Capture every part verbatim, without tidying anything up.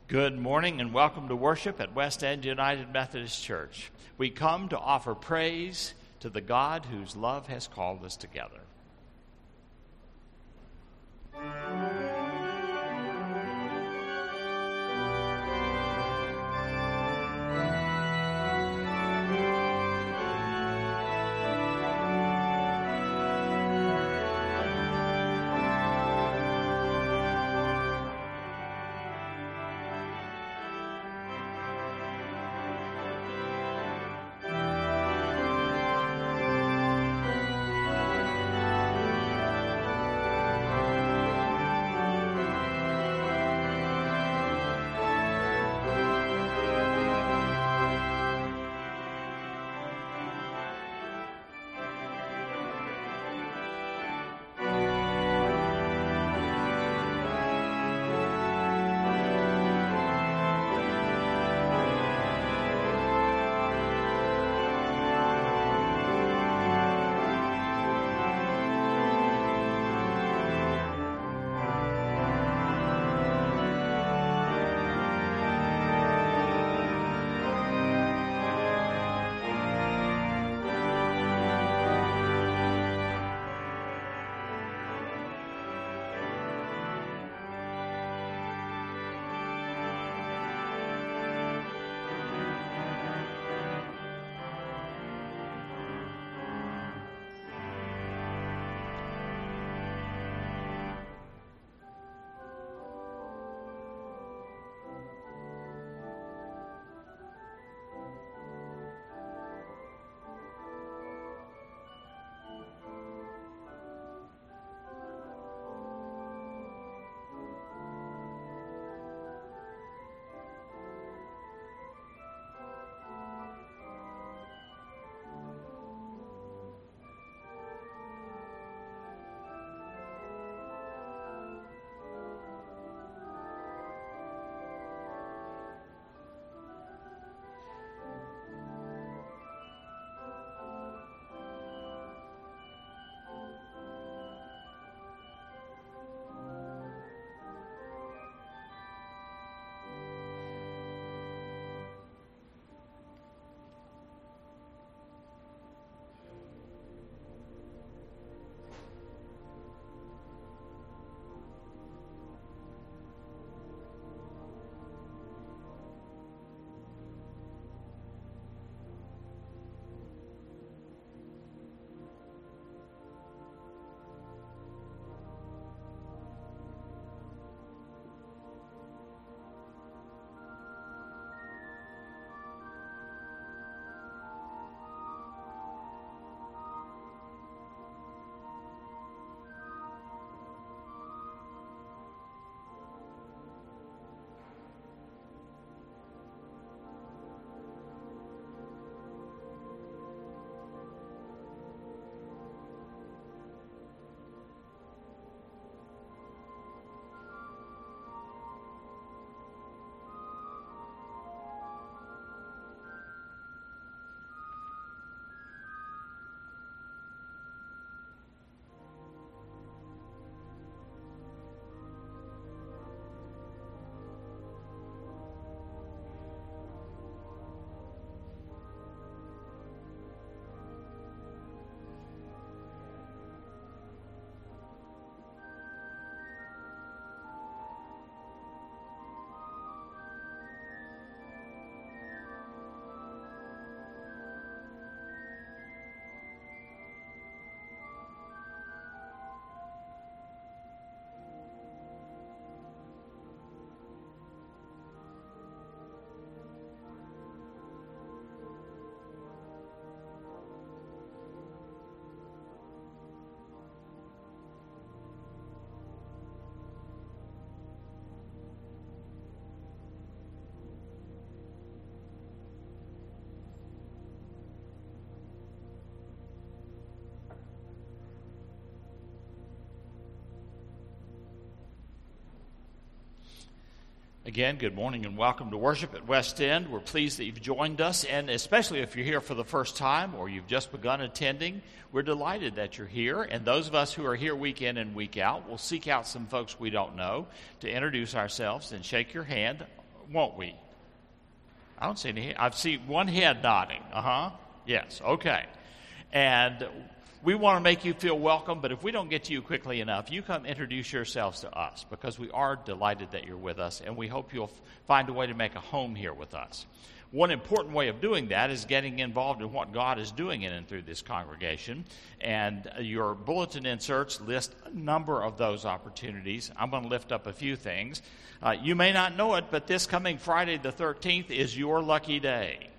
Good morning and welcome to worship at West End United Methodist Church. We come to offer praise to the God whose love has called us together. Again, good morning and welcome to worship at West End. We're pleased that you've joined us, and especially if you're here for the first time or you've just begun attending, we're delighted that you're here. And those of us who are here week in and week out will seek out some folks we don't know to introduce ourselves and shake your hand won't we? I don't see any. I see one head nodding. Uh-huh. Yes. Okay. And we want to make you feel welcome, but if we don't get to you quickly enough, you come introduce yourselves to us, because we are delighted that you're with us, and we hope you'll find a way to make a home here with us. One important way of doing that is getting involved in what God is doing in and through this congregation. And your bulletin inserts list a number of those opportunities. I'm going to lift up a few things. Uh, you may not know it, but this coming Friday the thirteenth is your lucky day.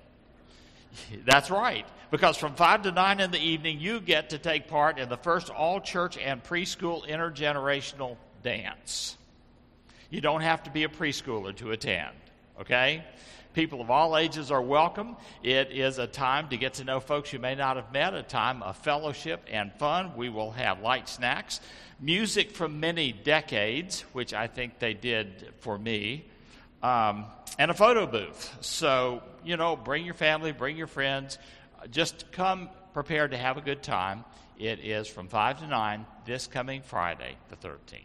That's right, because from five to nine in the evening, you get to take part in the first all-church and preschool intergenerational dance. You don't have to be a preschooler to attend, okay? People of all ages are welcome. It is a time to get to know folks you may not have met, a time of fellowship and fun. We will have light snacks, music from many decades, which I think they did for me, um, and a photo booth. So, you know, bring your family, bring your friends. Just come prepared to have a good time. It is from five to nine this coming Friday, the thirteenth.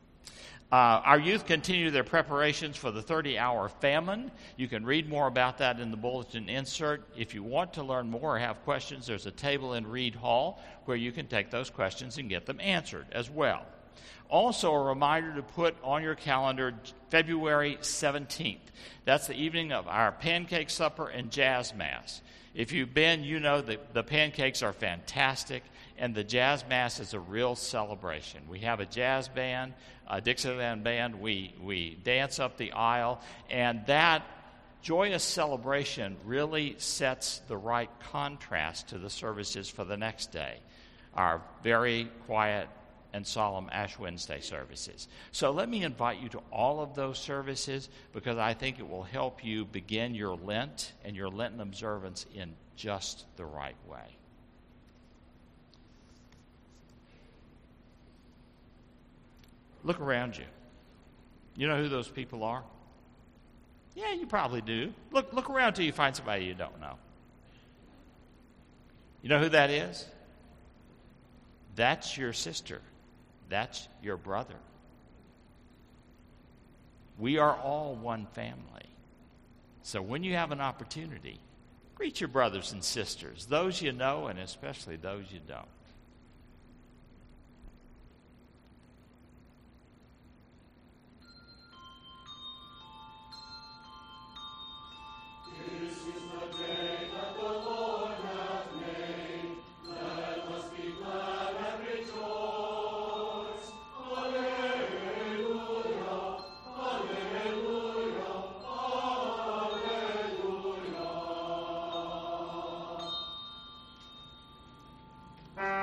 Uh, our youth continue their preparations for the thirty-hour famine. You can read more about that in the bulletin insert. If you want to learn more or have questions, there's a table in Reed Hall where you can take those questions and get them answered as well. Also, a reminder to put on your calendar February seventeenth. That's the evening of our pancake supper and jazz mass. If you've been, you know that the pancakes are fantastic, and the jazz mass is a real celebration. We have a jazz band, a Dixieland band. We, we dance up the aisle, and that joyous celebration really sets the right contrast to the services for the next day, our very quiet and solemn Ash Wednesday services. So let me invite you to all of those services, because I think it will help you begin your Lent and your Lenten observance in just the right way. Look around you. You know who those people are? Yeah, you probably do. Look, look around till you find somebody you don't know. You know who that is? That's your sister. That's your brother. We are all one family. So when you have an opportunity, greet your brothers and sisters, those you know and especially those you don't. Bye.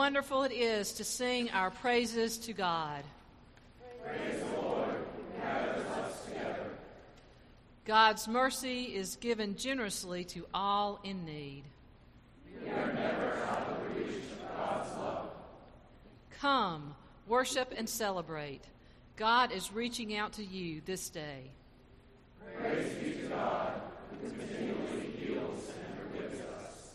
wonderful it is to sing our praises to God. Praise the Lord, who gathers us together. God's mercy is given generously to all in need. We are never out of the reach of God's love. Come, worship and celebrate. God is reaching out to you this day. Praise be to God, who continually heals and forgives us.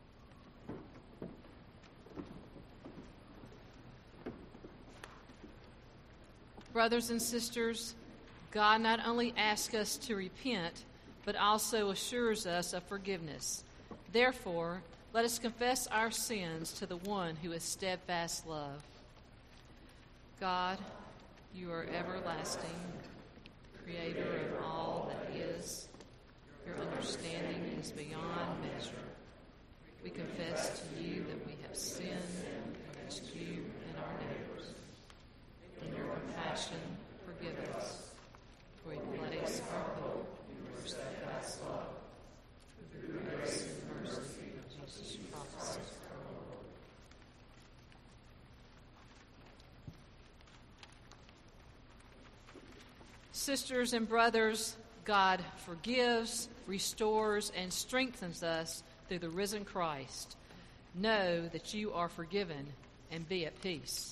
Brothers and sisters, God not only asks us to repent, but also assures us of forgiveness. Therefore, let us confess our sins to the one who is steadfast love. God, you are everlasting, creator of all that is. Your understanding is beyond measure. We confess to you that we have sinned against you and our neighbors. In your compassion, forgive us, for we place our hope in your steadfast love. Through the grace and mercy of Jesus Christ, our Lord. Sisters and brothers, God forgives, restores, and strengthens us through the risen Christ. Know that you are forgiven and be at peace.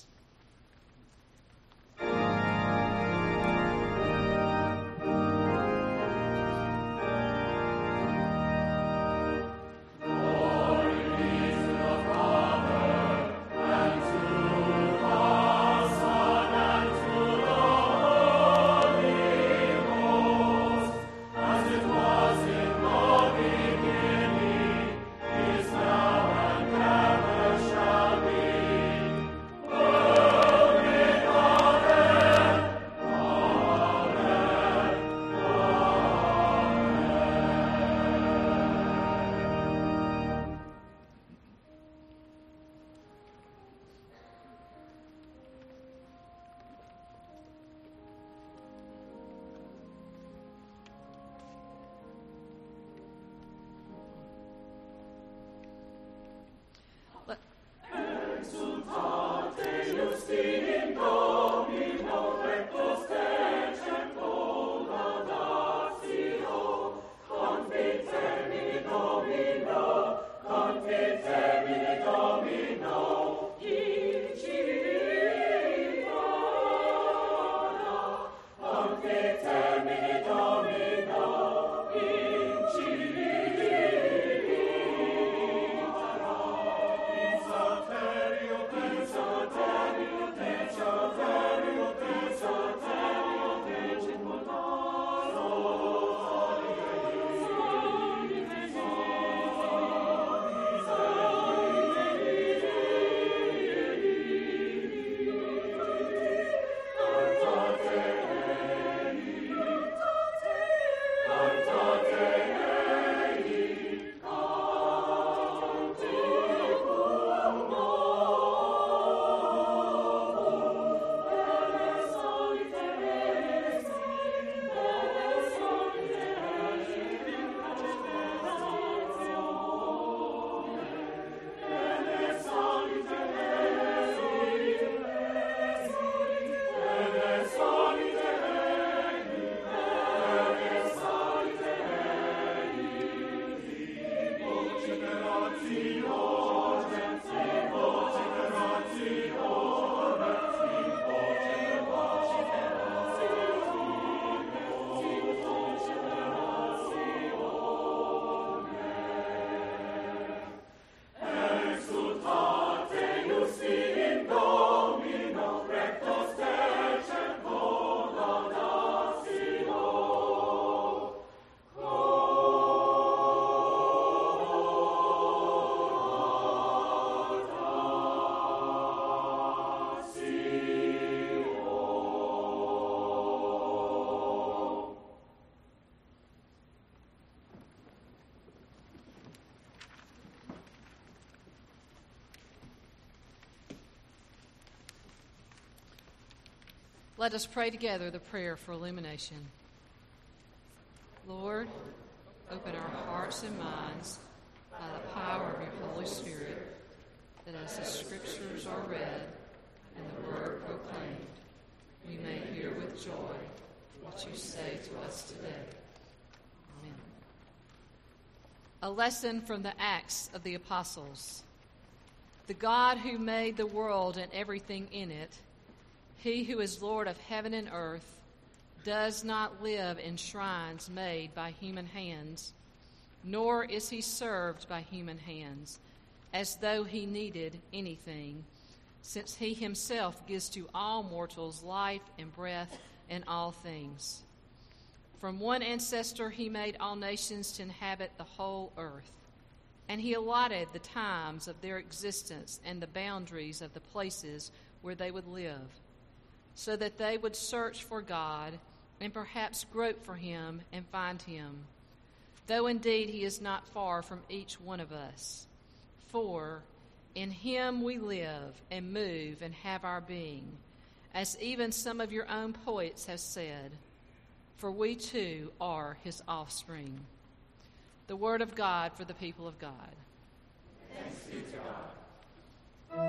Let us pray together the prayer for illumination. Lord, open our hearts and minds by the power of your Holy Spirit, that as the Scriptures are read and the Word proclaimed, we may hear with joy what you say to us today. Amen. A lesson from the Acts of the Apostles. The God who made the world and everything in it, he who is Lord of heaven and earth, does not live in shrines made by human hands, nor is he served by human hands, as though he needed anything, since he himself gives to all mortals life and breath and all things. From one ancestor he made all nations to inhabit the whole earth, and he allotted the times of their existence and the boundaries of the places where they would live, so that they would search for God and perhaps grope for him and find him, though indeed he is not far from each one of us. For in him we live and move and have our being, as even some of your own poets have said, for we too are his offspring. The word of God for the people of God. Thanks be to God.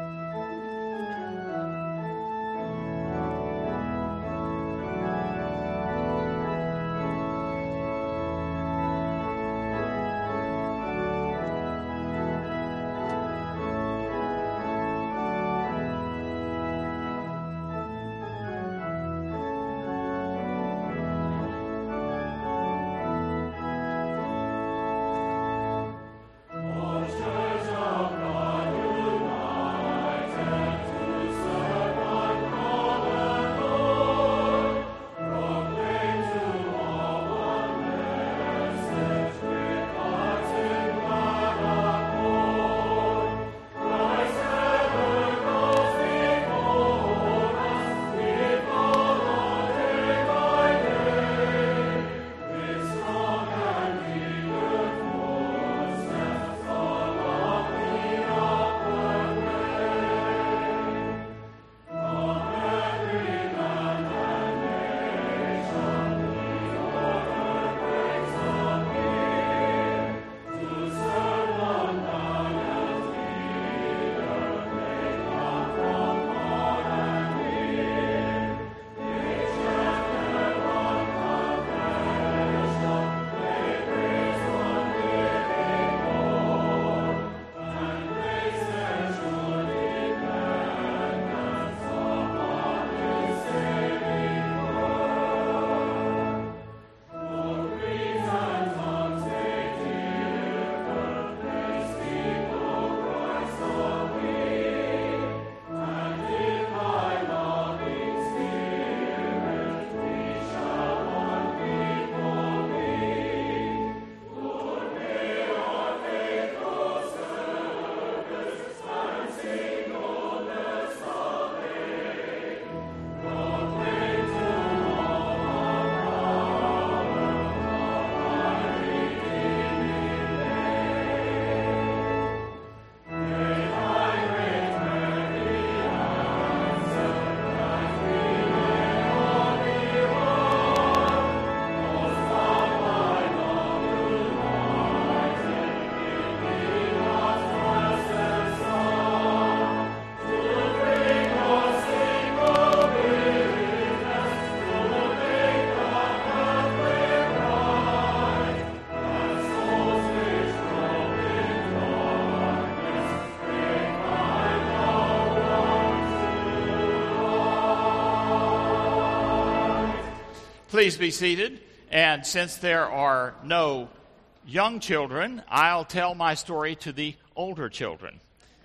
Please be seated. And since there are no young children, I'll tell my story to the older children.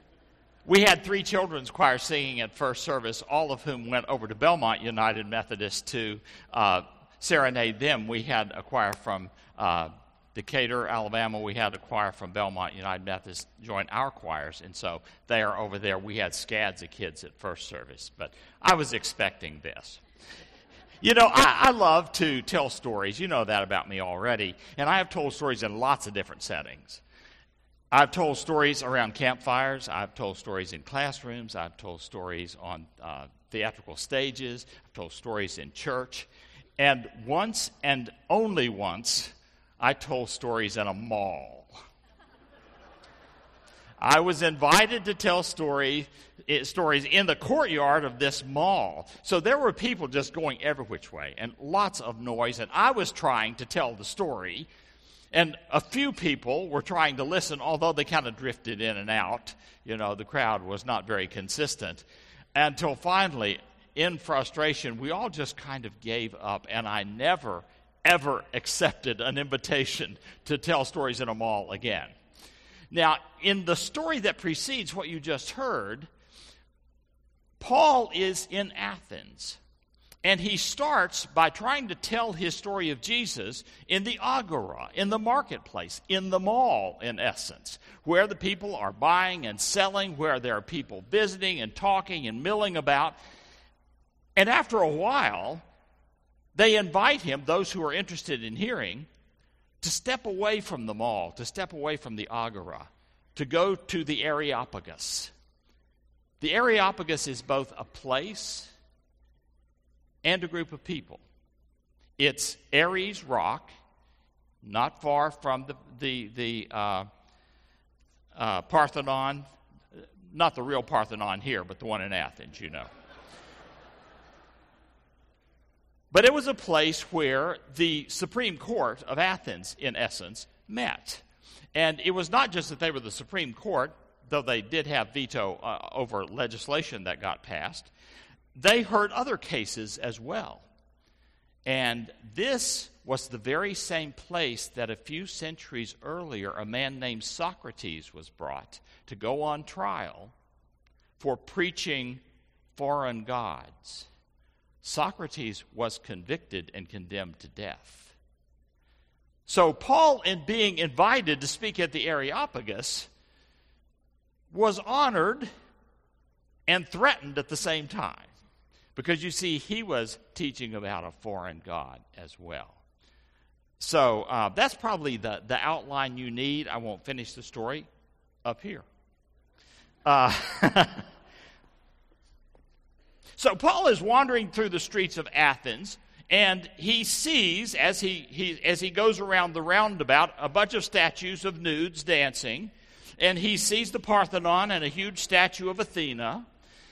We had three children's choirs singing at first service, all of whom went over to Belmont United Methodist to uh, serenade them. We had a choir from uh, Decatur, Alabama. We had a choir from Belmont United Methodist join our choirs, and so they are over there. We had scads of kids at first service, but I was expecting this. You know, I, I love to tell stories. You know that about me already. And I have told stories in lots of different settings. I've told stories around campfires. I've told stories in classrooms. I've told stories on uh, theatrical stages. I've told stories in church. And once and only once, I told stories in a mall. I was invited to tell story, stories in the courtyard of this mall. So there were people just going every which way and lots of noise, and I was trying to tell the story. And a few people were trying to listen, although they kind of drifted in and out. You know, the crowd was not very consistent. Until finally, in frustration, we all just kind of gave up, and I never, ever accepted an invitation to tell stories in a mall again. Now, in the story that precedes what you just heard, Paul is in Athens. And he starts by trying to tell his story of Jesus in the agora, in the marketplace, in the mall, in essence, where the people are buying and selling, where there are people visiting and talking and milling about. And after a while, they invite him, those who are interested in hearing, to step away from the mall, to step away from the agora, to go to the Areopagus. The Areopagus is both a place and a group of people. It's Ares Rock, not far from the the, the uh, uh, Parthenon, not the real Parthenon here, but the one in Athens, you know. But it was a place where the Supreme Court of Athens, in essence, met. And it was not just that they were the Supreme Court, though they did have veto uh, over legislation that got passed. They heard other cases as well. And this was the very same place that a few centuries earlier a man named Socrates was brought to go on trial for preaching foreign gods. Socrates was convicted and condemned to death. So Paul, in being invited to speak at the Areopagus, was honored and threatened at the same time. Because, you see, he was teaching about a foreign god as well. So uh, that's probably the, the outline you need. I won't finish the story up here. Uh, so Paul is wandering through the streets of Athens, and he sees, as he, he, as he goes around the roundabout, a bunch of statues of nudes dancing. And he sees the Parthenon and a huge statue of Athena.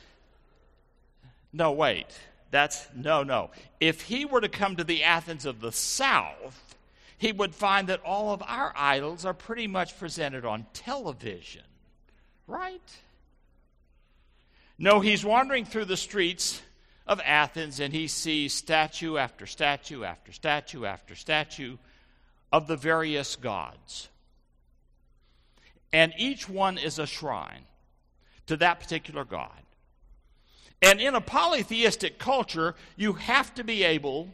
No, wait. That's, no, no. If he were to come to the Athens of the South, he would find that all of our idols are pretty much presented on television. Right? No, he's wandering through the streets of Athens, and he sees statue after statue after statue after statue of the various gods. And each one is a shrine to that particular god. And in a polytheistic culture, you have to be able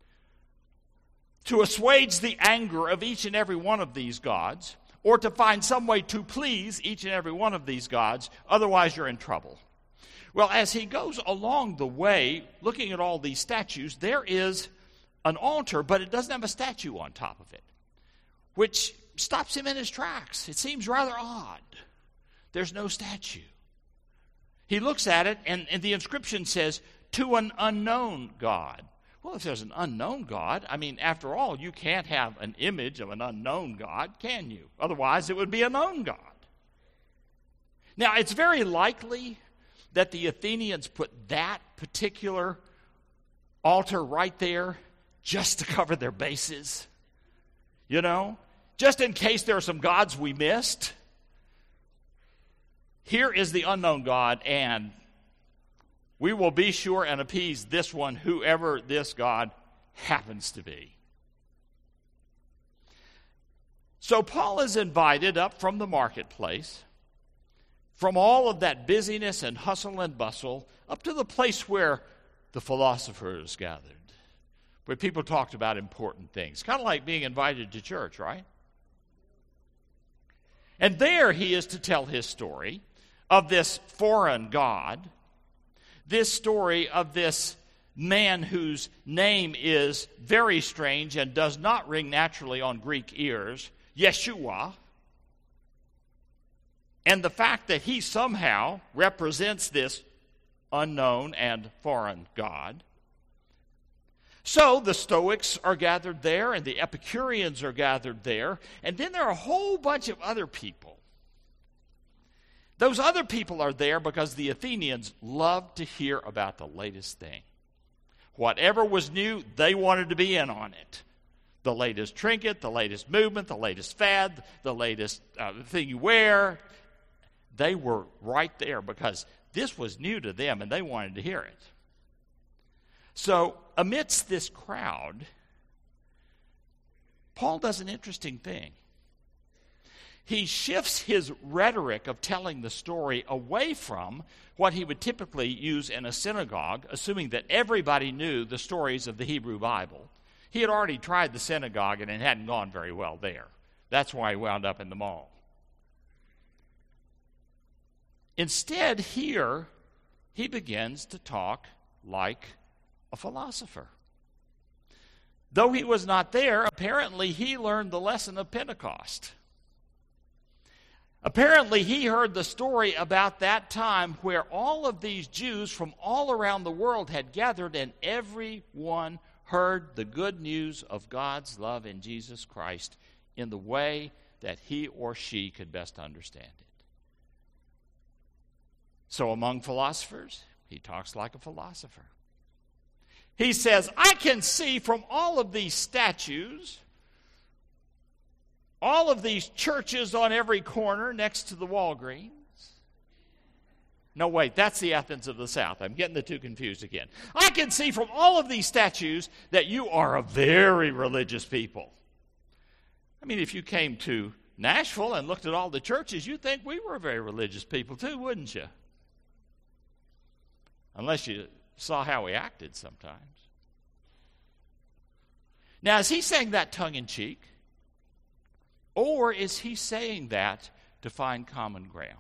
to assuage the anger of each and every one of these gods, or to find some way to please each and every one of these gods, otherwise you're in trouble. Well, as he goes along the way, looking at all these statues, there is an altar, but it doesn't have a statue on top of it, which stops him in his tracks. It seems rather odd. There's no statue. He looks at it, and, and the inscription says, "To an unknown God." Well, if there's an unknown God, I mean, after all, you can't have an image of an unknown God, can you? Otherwise, it would be a known God. Now, it's very likely that the Athenians put that particular altar right there just to cover their bases. You know? Just in case there are some gods we missed. Here is the unknown God, and we will be sure and appease this one, whoever this God happens to be. So Paul is invited up from the marketplace, from all of that busyness and hustle and bustle, up to the place where the philosophers gathered, where people talked about important things. Kind of like being invited to church, right? And there he is to tell his story of this foreign god, this story of this man whose name is very strange and does not ring naturally on Greek ears, Yeshua, and the fact that he somehow represents this unknown and foreign god. So the Stoics are gathered there, and the Epicureans are gathered there, and then there are a whole bunch of other people Those other people are there because the Athenians loved to hear about the latest thing. Whatever was new, they wanted to be in on it. The latest trinket, the latest movement, the latest fad, the latest uh, thing you wear. They were right there because this was new to them and they wanted to hear it. So amidst this crowd, Paul does an interesting thing. He shifts his rhetoric of telling the story away from what he would typically use in a synagogue, assuming that everybody knew the stories of the Hebrew Bible. He had already tried the synagogue and it hadn't gone very well there. That's why he wound up in the mall. Instead, here, he begins to talk like a philosopher. Though he was not there, apparently he learned the lesson of Pentecost. Apparently, he heard the story about that time where all of these Jews from all around the world had gathered and everyone heard the good news of God's love in Jesus Christ in the way that he or she could best understand it. So among philosophers, he talks like a philosopher. He says, I can see from all of these statues, all of these churches on every corner next to the Walgreens. No, wait, that's the Athens of the South. I'm getting the two confused again. I can see from all of these statues that you are a very religious people. I mean, if you came to Nashville and looked at all the churches, you'd think we were very religious people too, wouldn't you? Unless you saw how we acted sometimes. Now, is he saying that tongue-in-cheek? Or is he saying that to find common ground?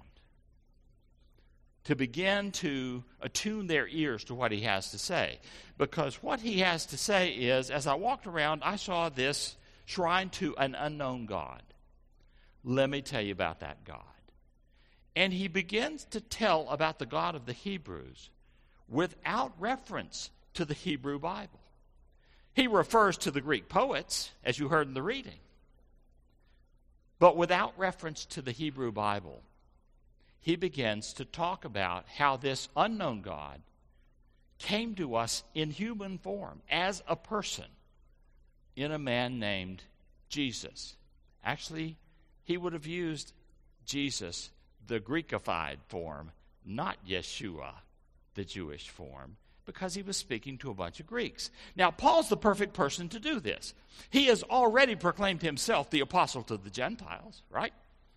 To begin to attune their ears to what he has to say. Because what he has to say is, as I walked around, I saw this shrine to an unknown God. Let me tell you about that God. And he begins to tell about the God of the Hebrews without reference to the Hebrew Bible. He refers to the Greek poets, as you heard in the reading, but without reference to the Hebrew Bible. He begins to talk about how this unknown God came to us in human form, as a person, in a man named Jesus. Actually, he would have used Jesus, the Greekified form, not Yeshua, the Jewish form, because he was speaking to a bunch of Greeks. Now, Paul's the perfect person to do this. He has already proclaimed himself the apostle to the Gentiles, right?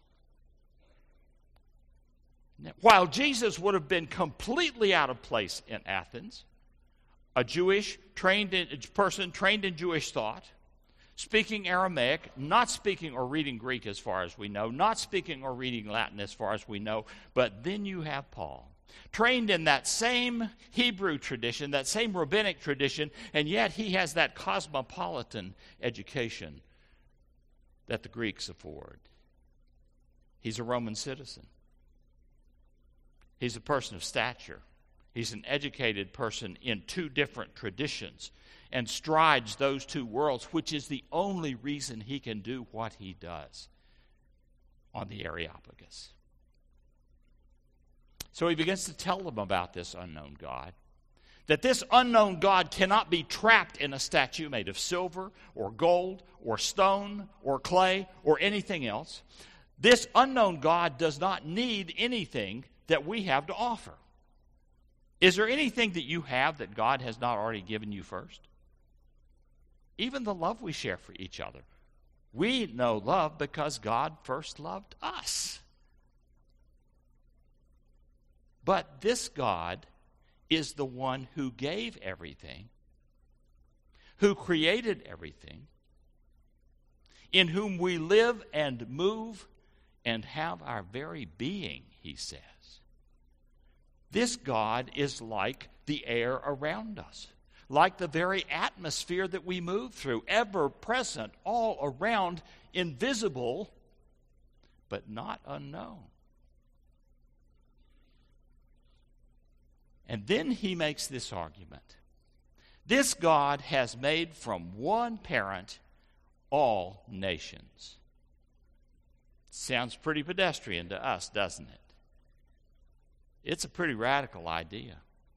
Now, while Jesus would have been completely out of place in Athens, a Jewish trained in, person trained in Jewish thought, speaking Aramaic, not speaking or reading Greek as far as we know, not speaking or reading Latin as far as we know, but then you have Paul, trained in that same Hebrew tradition, that same rabbinic tradition, and yet he has that cosmopolitan education that the Greeks afford. He's a Roman citizen. He's a person of stature. He's an educated person in two different traditions and strides those two worlds, which is the only reason he can do what he does on the Areopagus. So he begins to tell them about this unknown God, that this unknown God cannot be trapped in a statue made of silver or gold or stone or clay or anything else. This unknown God does not need anything that we have to offer. Is there anything that you have that God has not already given you first? Even the love we share for each other. We know love because God first loved us. But this God is the one who gave everything, who created everything, in whom we live and move and have our very being, he says. This God is like the air around us, like the very atmosphere that we move through, ever present, all around, invisible, but not unknown. And then he makes this argument. This God has made from one parent all nations. Sounds pretty pedestrian to us, doesn't it? It's a pretty radical idea.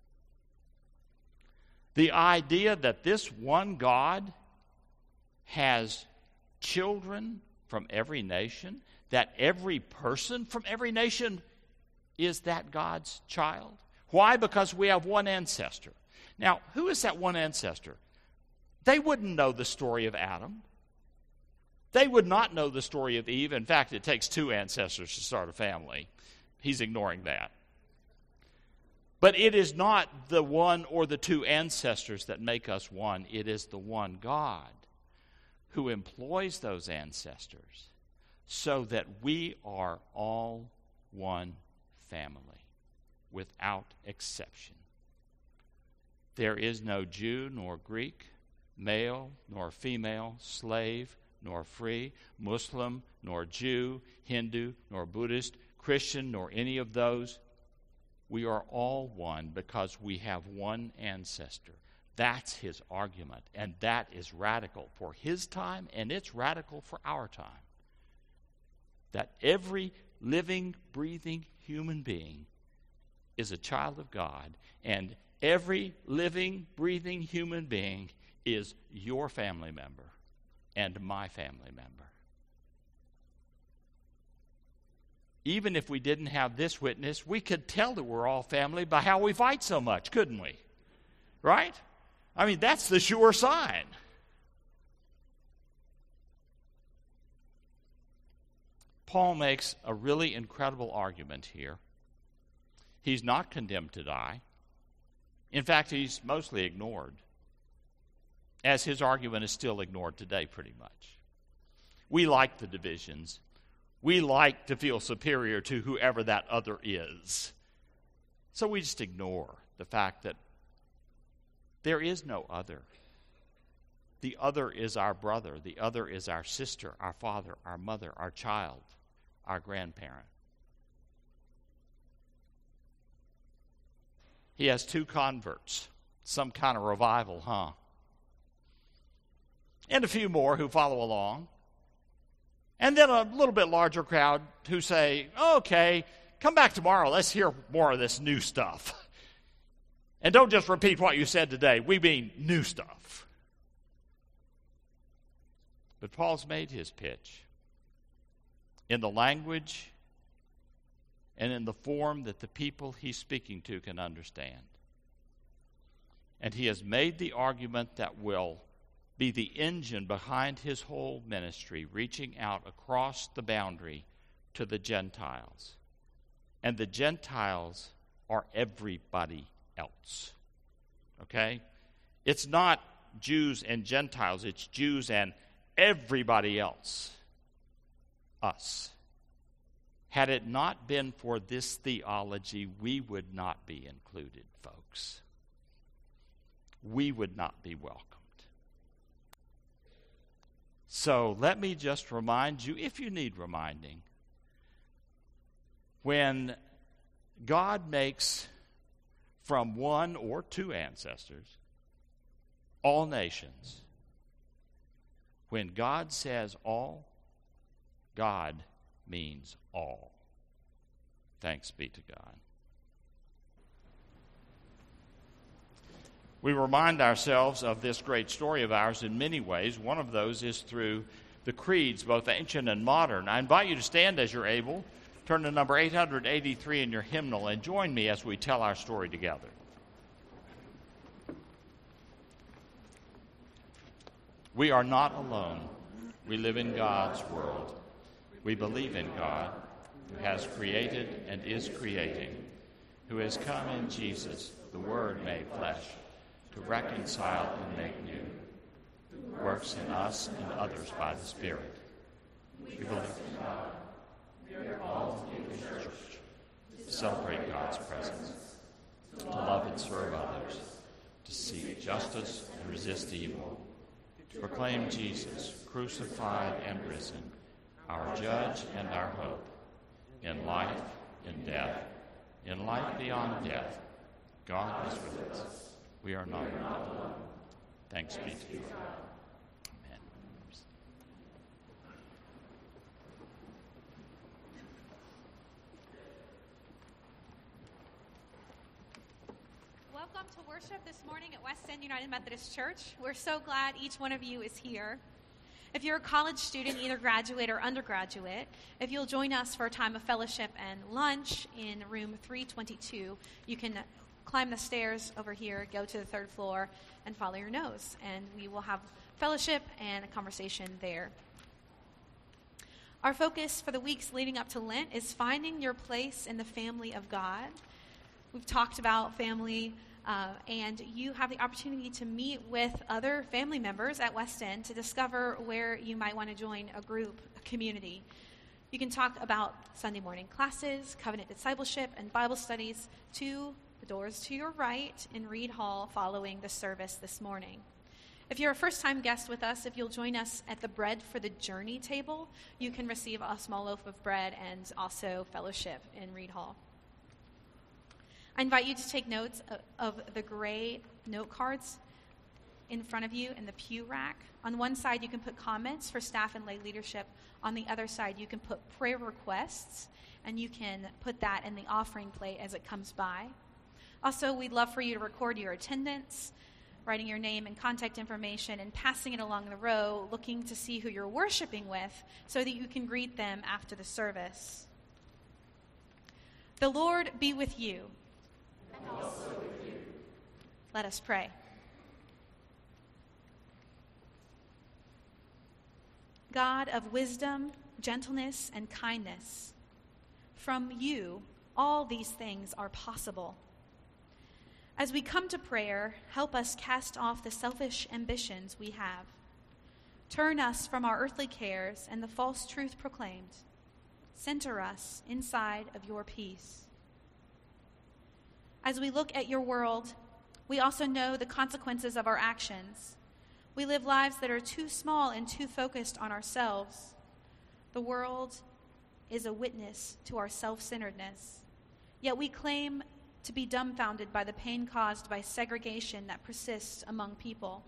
The idea that this one God has children from every nation, that every person from every nation is that God's child. Why? Because we have one ancestor. Now, who is that one ancestor? They wouldn't know the story of Adam. They would not know the story of Eve. In fact, it takes two ancestors to start a family. He's ignoring that. But it is not the one or the two ancestors that make us one. It is the one God who employs those ancestors so that we are all one family, without exception. There is no Jew nor Greek, male nor female, slave nor free, Muslim nor Jew, Hindu nor Buddhist, Christian nor any of those. We are all one because we have one ancestor. That's his argument, and that is radical for his time, and it's radical for our time. That every living, breathing human being is a child of God, and every living, breathing human being is your family member and my family member. Even if we didn't have this witness, we could tell that we're all family by how we fight so much, couldn't we? Right? I mean, that's the sure sign. Paul makes a really incredible argument here. He's not condemned to die. In fact, he's mostly ignored, as his argument is still ignored today pretty much. We like the divisions. We like to feel superior to whoever that other is. So we just ignore the fact that there is no other. The other is our brother. The other is our sister, our father, our mother, our child, our grandparent. He has two converts. Some kind of revival, huh? And a few more who follow along. And then a little bit larger crowd who say, okay, come back tomorrow. Let's hear more of this new stuff. And don't just repeat what you said today. We mean new stuff. But Paul's made his pitch in the language and in the form that the people he's speaking to can understand. And he has made the argument that will be the engine behind his whole ministry, reaching out across the boundary to the Gentiles. And the Gentiles are everybody else. Okay? It's not Jews and Gentiles, it's Jews and everybody else. Us. Had it not been for this theology, we would not be included, folks. We would not be welcomed. So let me just remind you, if you need reminding, when God makes from one or two ancestors all nations, when God says all, God means all. Thanks be to God. We remind ourselves of this great story of ours in many ways. One of those is through the creeds, both ancient and modern. I invite you to stand as you're able. Turn to number eight hundred eighty-three in your hymnal and join me as we tell our story together. We are not alone. We live in God's world. We believe in God, who has created and is creating, who has come in Jesus, the Word made flesh, to reconcile and make new, who works in us and others by the Spirit. We believe in God. We are called to be the church, to celebrate God's presence, to love and serve others, to seek justice and resist evil, to proclaim Jesus, crucified and risen, our judge and our hope, in life, in death, in life beyond death. God is with us. We are not alone. Thanks be to God. Amen. welcome to worship this morning at West End United Methodist Church. We're so glad each one of you is here. If you're a college student, either graduate or undergraduate, if you'll join us for a time of fellowship and lunch in room three twenty-two, you can climb the stairs over here, go to the third floor, and follow your nose. And we will have fellowship and a conversation there. Our focus for the weeks leading up to Lent is finding your place in the family of God. We've talked about family, uh, and you have the opportunity to meet with other family members at West End to discover where you might want to join a group, a community. You can talk about Sunday morning classes, covenant discipleship, and Bible studies to the doors to your right in Reed Hall following the service this morning. If you're a first-time guest with us, if you'll join us at the Bread for the Journey table, you can receive a small loaf of bread and also fellowship in Reed Hall. I invite you to take notes of, of the gray note cards in front of you in the pew rack. On one side, you can put comments for staff and lay leadership. On the other side, you can put prayer requests, and you can put that in the offering plate as it comes by. Also, we'd love for you to record your attendance, writing your name and contact information, and passing it along the row, looking to see who you're worshiping with so that you can greet them after the service. The Lord be with you. And also with you. Let us pray. God of wisdom, gentleness, and kindness, from you all these things are possible. As we come to prayer, help us cast off the selfish ambitions we have. Turn us from our earthly cares and the false truth proclaimed. Center us inside of your peace. As we look at your world, we also know the consequences of our actions. We live lives that are too small and too focused on ourselves. The world is a witness to our self-centeredness. Yet we claim to be dumbfounded by the pain caused by segregation that persists among people.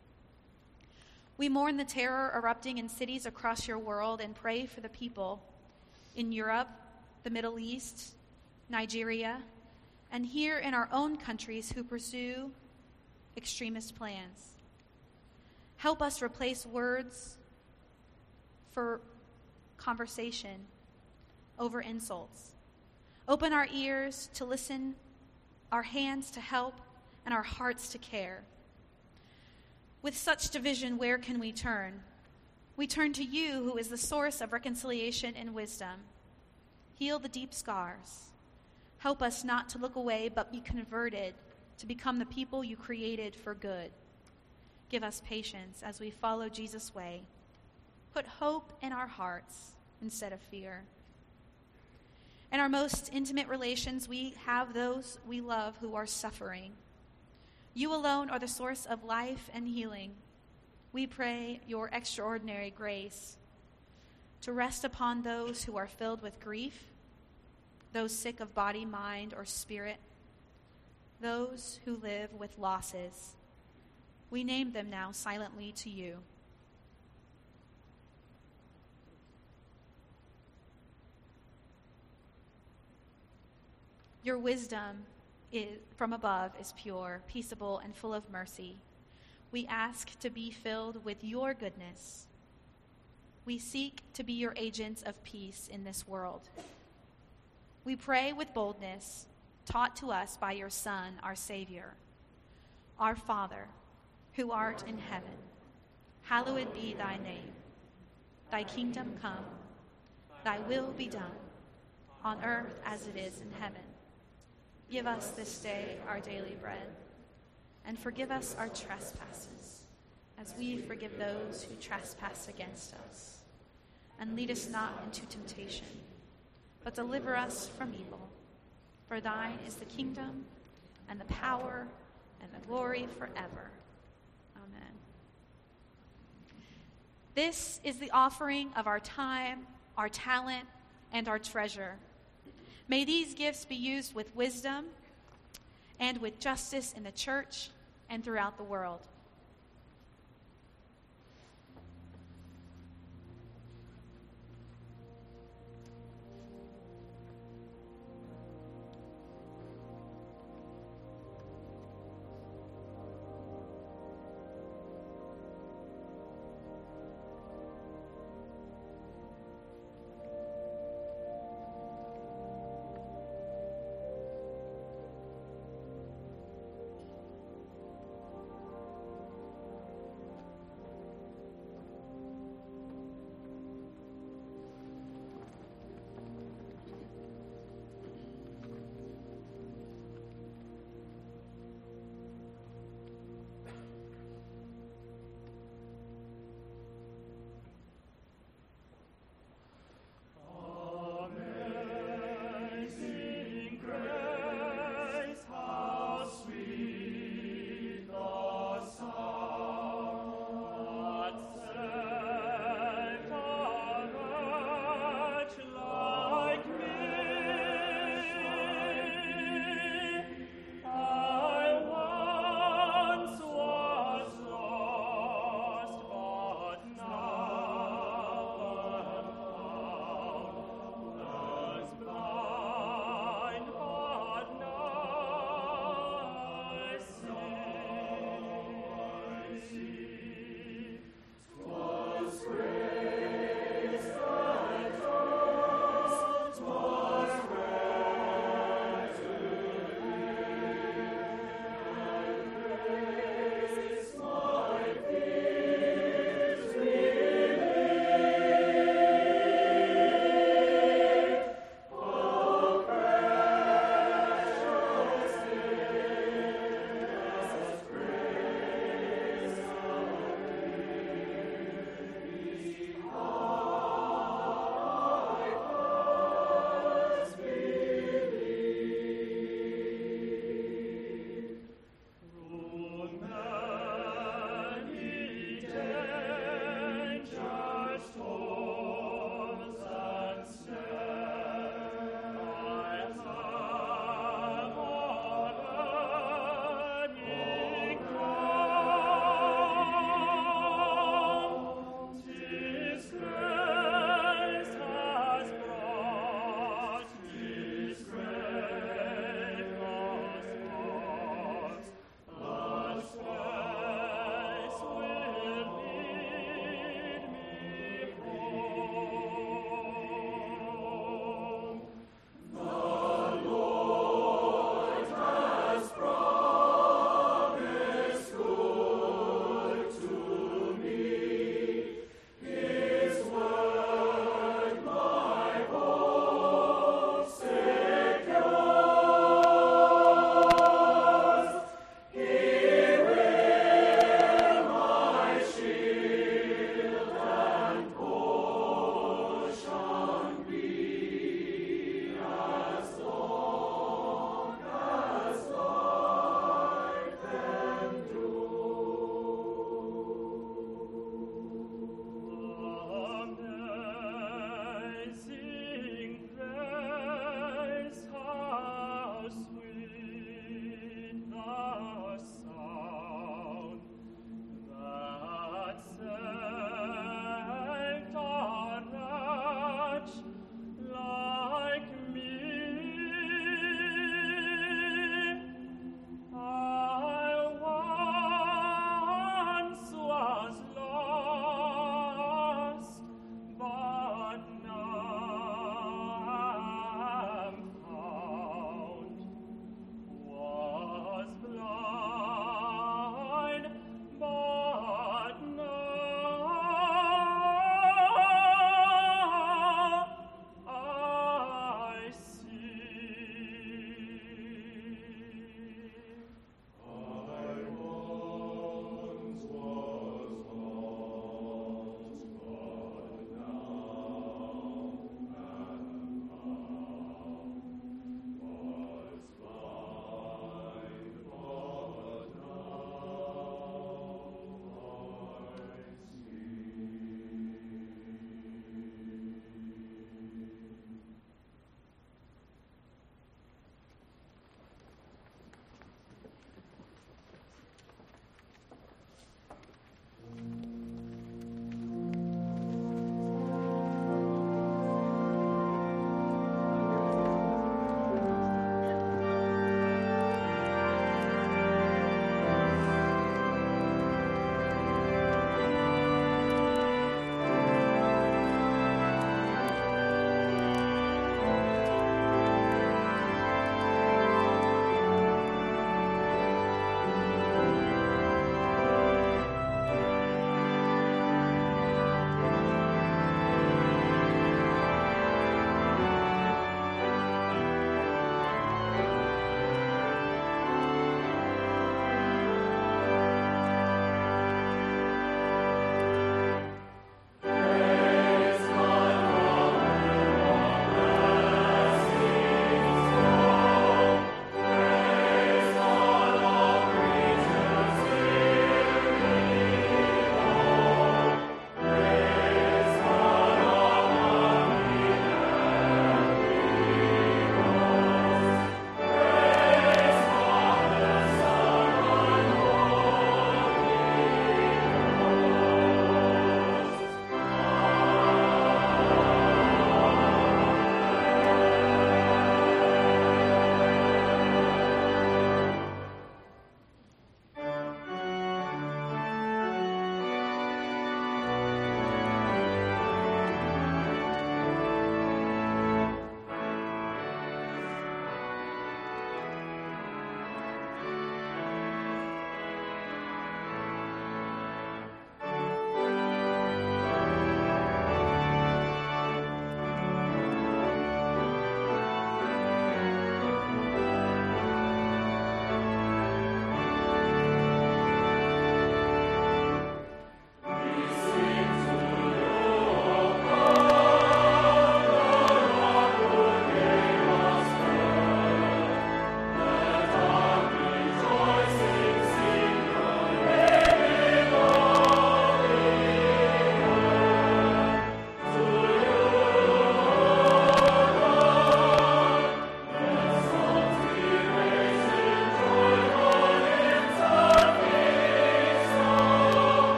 We mourn the terror erupting in cities across your world and pray for the people in Europe, the Middle East, Nigeria, and here in our own countries who pursue extremist plans. Help us replace words for conversation over insults. Open our ears to listen, our hands to help, and our hearts to care. With such division, where can we turn? We turn to you, who is the source of reconciliation and wisdom. Heal the deep scars. Help us not to look away, but be converted to become the people you created for good. Give us patience as we follow Jesus' way. Put hope in our hearts instead of fear. In our most intimate relations, we have those we love who are suffering. You alone are the source of life and healing. We pray your extraordinary grace to rest upon those who are filled with grief, those sick of body, mind, or spirit, those who live with losses. We name them now silently to you. Your wisdom is, from above is pure, peaceable, and full of mercy. We ask to be filled with your goodness. We seek to be your agents of peace in this world. We pray with boldness, taught to us by your Son, our Savior. Our Father, who art in heaven, hallowed be thy name. Thy kingdom come, thy will be done, on earth as it is in heaven. Give us this day our daily bread, and forgive us our trespasses, as we forgive those who trespass against us. And lead us not into temptation, but deliver us from evil. For thine is the kingdom, and the power, and the glory forever. Amen. This is the offering of our time, our talent, and our treasure. May these gifts be used with wisdom and with justice in the church and throughout the world.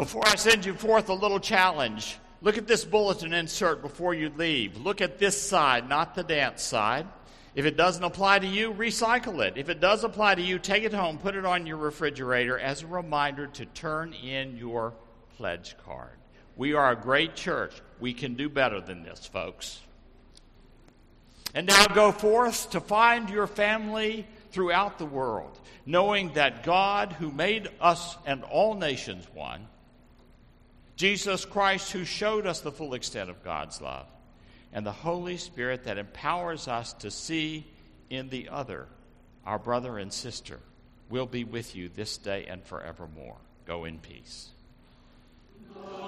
Before I send you forth, a little challenge. Look at this bulletin insert before you leave. Look at this side, not the dance side. If it doesn't apply to you, recycle it. If it does apply to you, take it home, put it on your refrigerator as a reminder to turn in your pledge card. We are a great church. We can do better than this, folks. And now go forth to find your family throughout the world, knowing that God, who made us and all nations one, Jesus Christ, who showed us the full extent of God's love, and the Holy Spirit that empowers us to see in the other our brother and sister, will be with you this day and forevermore. Go in peace. Lord.